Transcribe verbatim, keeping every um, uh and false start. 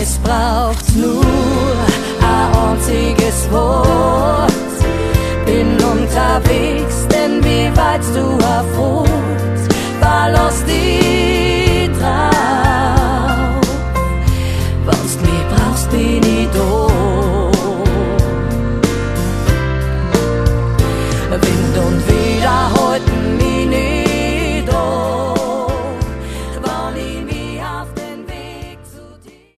Es braucht nur ein einziges Wort. Bin unterwegs, denn wie weit du erfurt, verlass die drauf. Wenn's mich brauchst, bin ich da. Wind und wieder